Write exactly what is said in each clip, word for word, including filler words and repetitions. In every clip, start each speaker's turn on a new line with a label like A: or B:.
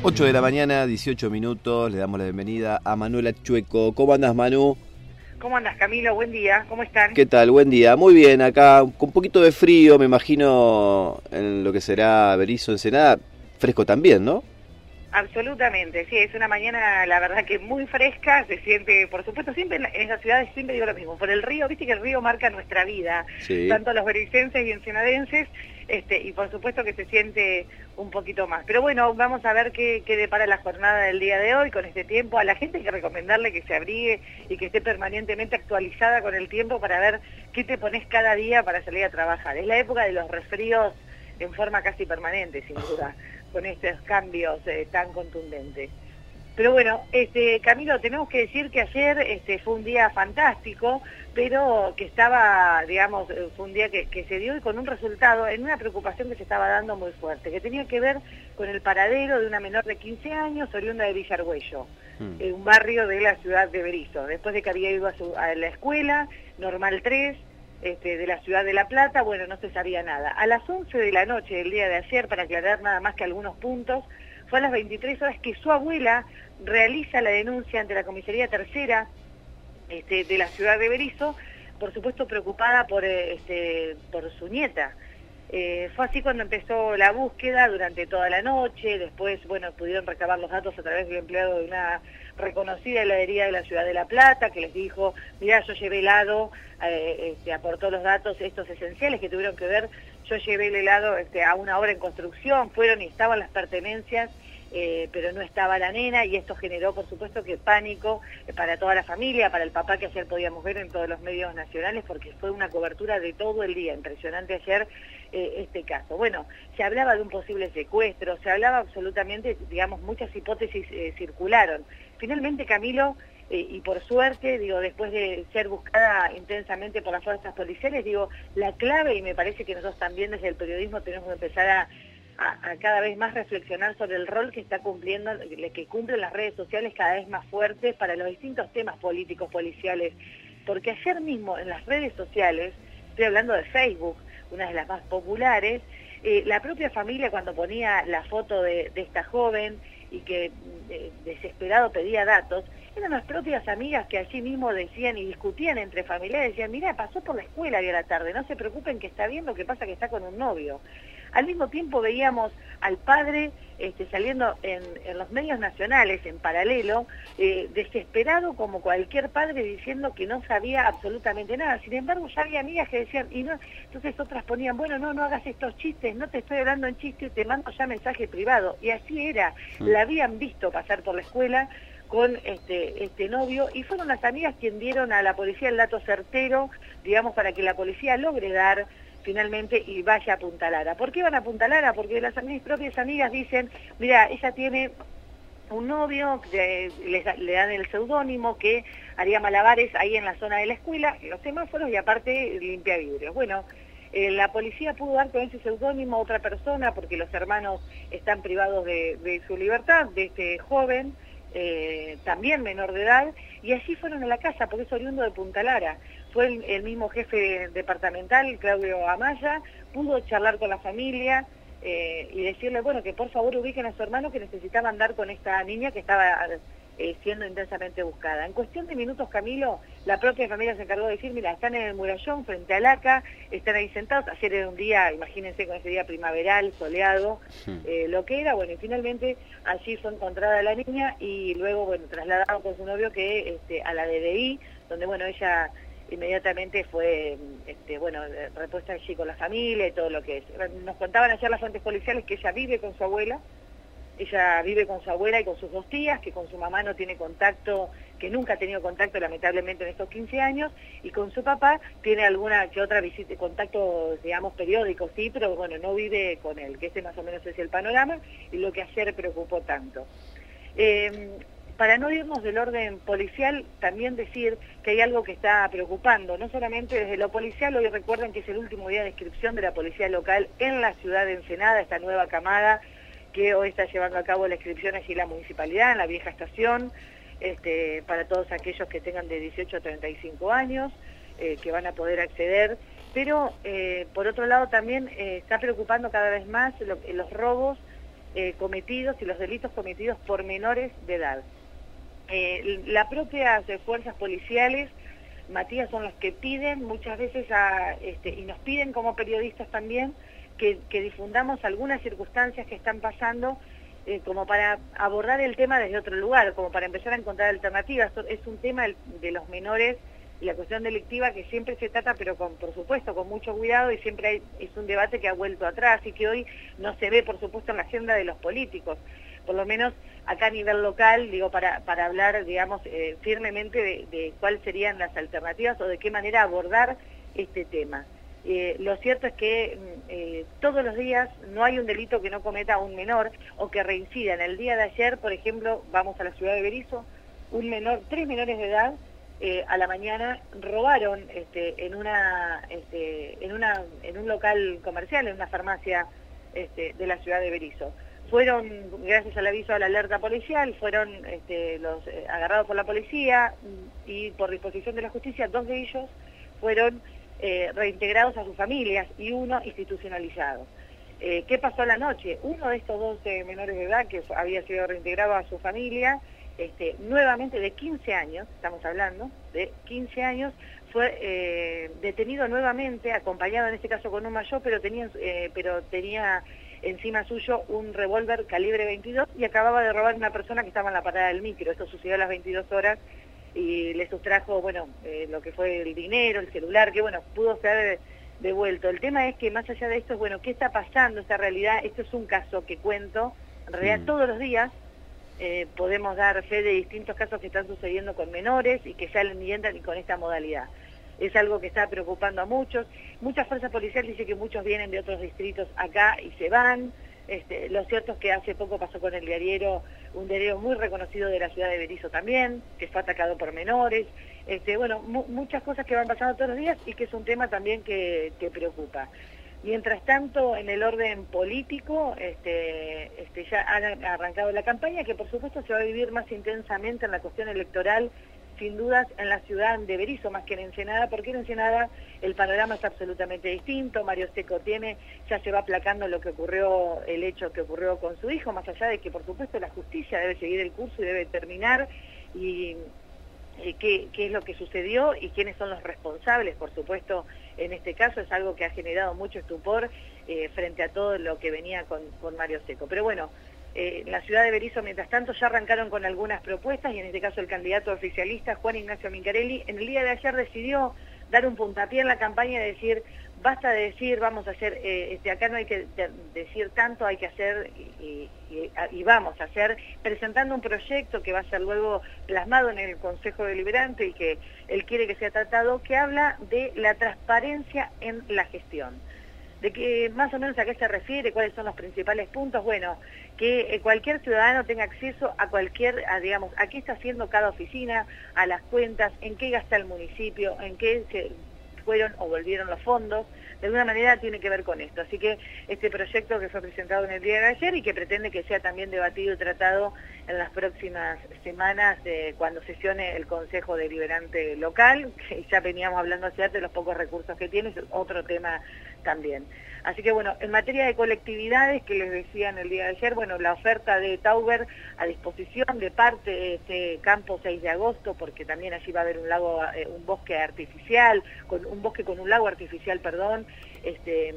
A: ocho de la mañana, dieciocho minutos, le damos la bienvenida a Manuela Chueco. ¿Cómo andas, Manu?
B: ¿Cómo andas, Camilo? Buen día, ¿cómo están?
A: ¿Qué tal? Buen día. Muy bien, acá con un poquito de frío, me imagino en lo que será Berisso, Ensenada, fresco también, ¿no?
B: Absolutamente, sí, es una mañana, la verdad que muy fresca, se siente, por supuesto, siempre en, en esas ciudades siempre digo lo mismo, por el río, viste que el río marca nuestra vida,
A: Sí.
B: tanto los bericenses y ensenadenses, este, y por supuesto que se siente un poquito más. Pero bueno, vamos a ver qué, qué depara la jornada del día de hoy con este tiempo. A la gente hay que recomendarle que se abrigue y que esté permanentemente actualizada con el tiempo para ver qué te pones cada día para salir a trabajar. Es la época de los resfríos en forma casi permanente, sin duda, con estos cambios eh, tan contundentes. Pero bueno, este, Camilo, tenemos que decir que ayer este, fue un día fantástico, pero que estaba, digamos, fue un día que, que se dio y con un resultado en una preocupación que se estaba dando muy fuerte, que tenía que ver con el paradero de una menor de quince años, oriunda de Villargüello, mm. eh, un barrio de la ciudad de Berisso, después de que había ido a, su, a la escuela, Normal tres, Este, de la ciudad de La Plata, bueno, no se sabía nada. A las once de la noche del día de ayer, para aclarar nada más que algunos puntos, fue a las veintitrés horas que su abuela realiza la denuncia ante la comisaría tercera este, de la ciudad de Berisso, por supuesto preocupada por, este, por su nieta. Eh, fue así cuando empezó la búsqueda durante toda la noche. Después, bueno, pudieron recabar los datos a través del empleado de una reconocida heladería de la ciudad de La Plata, que les dijo, mirá, yo llevé helado, eh, este, aportó los datos estos esenciales que tuvieron que ver, yo llevé el helado este, a una obra en construcción, fueron y estaban las pertenencias, Eh, pero no estaba la nena, y esto generó, por supuesto, que pánico eh, para toda la familia, para el papá, que ayer podíamos ver en todos los medios nacionales, porque fue una cobertura de todo el día, impresionante ayer eh, este caso. Bueno, se hablaba de un posible secuestro, se hablaba absolutamente, digamos, muchas hipótesis eh, circularon. Finalmente, Camilo, eh, y por suerte, digo, después de ser buscada intensamente por las fuerzas policiales, digo, la clave, y me parece que nosotros también desde el periodismo tenemos que empezar a A, a cada vez más reflexionar sobre el rol que está cumpliendo, que cumplen las redes sociales cada vez más fuertes para los distintos temas políticos, policiales, porque ayer mismo en las redes sociales, estoy hablando de Facebook, una de las más populares, eh, la propia familia cuando ponía la foto de, de esta joven y que eh, desesperado pedía datos, eran las propias amigas que allí mismo decían y discutían entre familiares, decían, mira, pasó por la escuela hoy a la tarde, no se preocupen que está bien, lo que pasa que está con un novio. Al mismo tiempo veíamos al padre este, saliendo en, en los medios nacionales, en paralelo, eh, desesperado como cualquier padre, diciendo que no sabía absolutamente nada. Sin embargo, ya había amigas que decían, y no, entonces otras ponían, bueno, no, no hagas estos chistes, no te estoy hablando en chiste, te mando ya mensaje privado. Y así era, la habían visto pasar por la escuela con este, este novio, y fueron las amigas quienes dieron a la policía el dato certero, digamos, para que la policía logre dar finalmente y vaya a Punta Lara. ¿Por qué van a Punta Lara? Porque las mis propias amigas dicen, mira, ella tiene un novio, que le, le dan el seudónimo, que haría malabares ahí en la zona de la escuela, los semáforos, y aparte limpia vidrios. Bueno, eh, la policía pudo dar con ese seudónimo a otra persona, porque los hermanos están privados de, de su libertad, de este joven, eh, también menor de edad, y allí fueron a la casa, porque es oriundo de Punta Lara. Fue el, el mismo jefe departamental, Claudio Amaya, pudo charlar con la familia eh, y decirle, bueno, que por favor ubiquen a su hermano, que necesitaba andar con esta niña que estaba eh, siendo intensamente buscada. En cuestión de minutos, Camilo, la propia familia se encargó de decir, mira, están en el murallón frente al ACA, están ahí sentados. Ayer era un día, imagínense, con ese día primaveral, soleado, eh, lo que era. Bueno, y finalmente allí fue encontrada la niña y luego, bueno, trasladado con su novio que este, a la D D I, donde, bueno, ella inmediatamente fue, este, bueno, repuesta allí con la familia y todo lo que es. Nos contaban ayer las fuentes policiales que ella vive con su abuela, ella vive con su abuela y con sus dos tías, que con su mamá no tiene contacto, que nunca ha tenido contacto lamentablemente en estos quince años, y con su papá tiene alguna que otra visita, contacto, digamos, periódico, sí, pero bueno, no vive con él, que ese más o menos es el panorama, y lo que ayer preocupó tanto. Eh, Para no irnos del orden policial, también decir que hay algo que está preocupando, no solamente desde lo policial. Hoy recuerden que es el último día de inscripción de la policía local en la ciudad de Ensenada, esta nueva camada que hoy está llevando a cabo la inscripción allí en la municipalidad, en la vieja estación, este, para todos aquellos que tengan de dieciocho a treinta y cinco años, eh, que van a poder acceder. Pero, eh, por otro lado, también eh, está preocupando cada vez más lo, los robos eh, cometidos y los delitos cometidos por menores de edad. Eh, las propias eh, fuerzas policiales, Matías, son los que piden muchas veces, a, este, y nos piden como periodistas también, que, que difundamos algunas circunstancias que están pasando, eh, como para abordar el tema desde otro lugar, como para empezar a encontrar alternativas. Es un tema de los menores y la cuestión delictiva que siempre se trata, pero con, por supuesto con mucho cuidado, y siempre hay, es un debate que ha vuelto atrás y que hoy no se ve, por supuesto, en la agenda de los políticos. Por lo menos acá a nivel local, digo, para, para hablar, digamos, eh, firmemente de, de cuáles serían las alternativas o de qué manera abordar este tema. Eh, lo cierto es que eh, todos los días no hay un delito que no cometa un menor o que reincida. En el día de ayer, por ejemplo, vamos a la ciudad de Berisso, un menor, tres menores de edad, eh, a la mañana robaron este, en una, este, en una, en un local comercial, en una farmacia este, de la ciudad de Berisso. Fueron, gracias al aviso de la alerta policial, fueron este, los eh, agarrados por la policía y por disposición de la justicia, dos de ellos fueron eh, reintegrados a sus familias y uno institucionalizado. Eh, ¿Qué pasó a la noche? Uno de estos dos eh, menores de edad que había sido reintegrado a su familia, este, nuevamente de quince años, estamos hablando, de quince años, fue eh, detenido nuevamente, acompañado en este caso con un mayor, pero tenía, eh, pero tenía encima suyo un revólver calibre veintidós y acababa de robar a una persona que estaba en la parada del micro. Esto sucedió a las veintidós horas y le sustrajo, bueno, eh, lo que fue el dinero, el celular, que bueno, pudo ser devuelto. El tema es que más allá de esto es, bueno, ¿qué está pasando? Esta realidad, esto es un caso que cuento, en realidad mm. todos los días eh, podemos dar fe de distintos casos que están sucediendo con menores y que salen y entran y con esta modalidad. Es algo que está preocupando a muchos. Muchas fuerzas policiales dicen que muchos vienen de otros distritos acá y se van. Este, lo cierto es que hace poco pasó con el diariero, un diario muy reconocido de la ciudad de Berisso también, que fue atacado por menores. Este, bueno, mu muchas cosas que van pasando todos los días y que es un tema también que, que preocupa. Mientras tanto, en el orden político, este, este, ya han arrancado la campaña, que por supuesto se va a vivir más intensamente en la cuestión electoral, sin dudas, en la ciudad de Berisso, más que en Ensenada, porque en Ensenada el panorama es absolutamente distinto. Mario Seco tiene, ya se va aplacando lo que ocurrió, el hecho que ocurrió con su hijo, más allá de que por supuesto la justicia debe seguir el curso y debe terminar, y eh, qué, qué es lo que sucedió y quiénes son los responsables, por supuesto, en este caso es algo que ha generado mucho estupor eh, frente a todo lo que venía con, con Mario Seco. Pero bueno, Eh, en la ciudad de Berisso, mientras tanto, ya arrancaron con algunas propuestas, y en este caso el candidato oficialista, Juan Ignacio Mincarelli, en el día de ayer decidió dar un puntapié en la campaña y decir, basta de decir, vamos a hacer, eh, este, acá no hay que de, decir tanto, hay que hacer, y, y, y vamos a hacer, presentando un proyecto que va a ser luego plasmado en el Consejo Deliberante y que él quiere que sea tratado, que habla de la transparencia en la gestión. De que más o menos a qué se refiere, cuáles son los principales puntos. Bueno, que eh, cualquier ciudadano tenga acceso a cualquier, a, digamos, a qué está haciendo cada oficina, a las cuentas, en qué gasta el municipio, en qué se fueron o volvieron los fondos. De alguna manera tiene que ver con esto. Así que este proyecto que fue presentado en el día de ayer y que pretende que sea también debatido y tratado en las próximas semanas eh, cuando sesione el Consejo Deliberante local, que ya veníamos hablando hace de los pocos recursos que tiene, es otro tema también. Así que bueno, en materia de colectividades, que les decía en el día de ayer, bueno, la oferta de Tauber a disposición de parte de este campo seis de agosto, porque también allí va a haber un lago, eh, un bosque artificial, con un bosque con un lago artificial, perdón, este,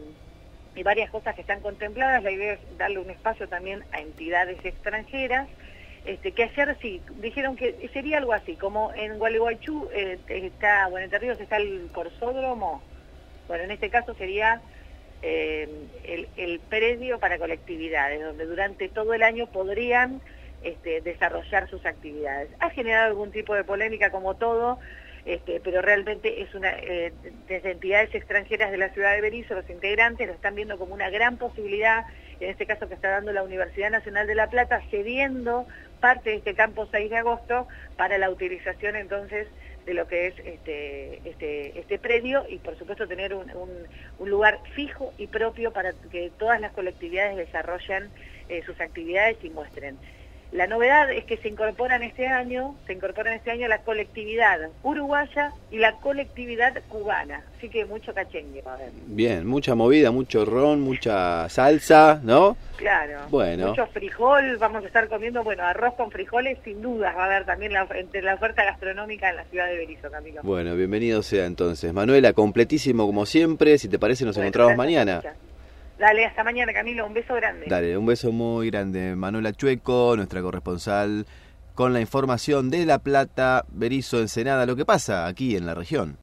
B: y varias cosas que están contempladas. La idea es darle un espacio también a entidades extranjeras, este, que ayer sí, dijeron que sería algo así, como en Gualeguaychú eh, está, bueno, en Entre Ríos está el Corsódromo. Bueno, en este caso sería eh, el, el predio para colectividades, donde durante todo el año podrían este, desarrollar sus actividades. Ha generado algún tipo de polémica como todo, este, pero realmente es una, eh, desde entidades extranjeras de la ciudad de Berisso, los integrantes lo están viendo como una gran posibilidad, en este caso que está dando la Universidad Nacional de La Plata, cediendo parte de este campo seis de agosto para la utilización entonces de lo que es este, este, este predio, y por supuesto tener un, un, un lugar fijo y propio para que todas las colectividades desarrollen eh, sus actividades y muestren. La novedad es que se incorporan este año, se incorporan este año la colectividad uruguaya y la colectividad cubana, así que mucho cachengue va a haber.
A: Bien, mucha movida, mucho ron, mucha salsa, ¿no?
B: Claro,
A: bueno.
B: Mucho frijol, vamos a estar comiendo, bueno, arroz con frijoles, sin dudas va a haber también la, entre la oferta gastronómica en la ciudad de Berisso, Camilo.
A: Bueno, bienvenido sea entonces. Manuela, completísimo como siempre, si te parece nos bueno, encontramos mañana.
B: Muchas. Dale, hasta mañana, Camilo, un beso grande.
A: Dale, un beso muy grande. Manuela Chueco, nuestra corresponsal, con la información de La Plata, Berisso, Ensenada, lo que pasa aquí en la región.